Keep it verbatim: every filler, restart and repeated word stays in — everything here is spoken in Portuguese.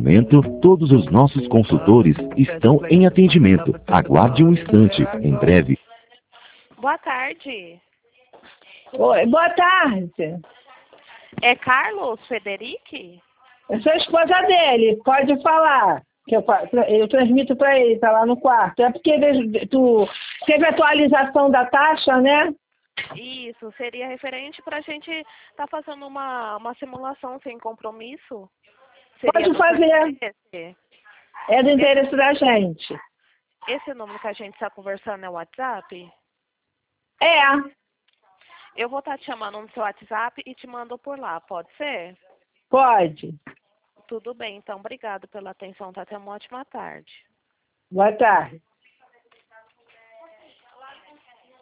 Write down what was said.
momento, todos os nossos consultores estão em atendimento. Aguarde um instante. Em breve. Boa tarde. Oi, boa tarde. É Carlos Federici? Eu sou a esposa dele, pode falar. Que eu, eu transmito para ele, tá lá no quarto. É porque ele- tu teve atualização da taxa, né? Isso, seria referente para a gente estar fazendo uma, uma simulação sem compromisso. Seria Pode do fazer. seu interesse. É do interesse da gente. Esse número que a gente está conversando é o WhatsApp? É, Eu vou estar te chamando no seu WhatsApp e te mando por lá, pode ser? pode. Tudo bem, então obrigado pela atenção, tá? Tenha uma ótima tarde. Boa tarde.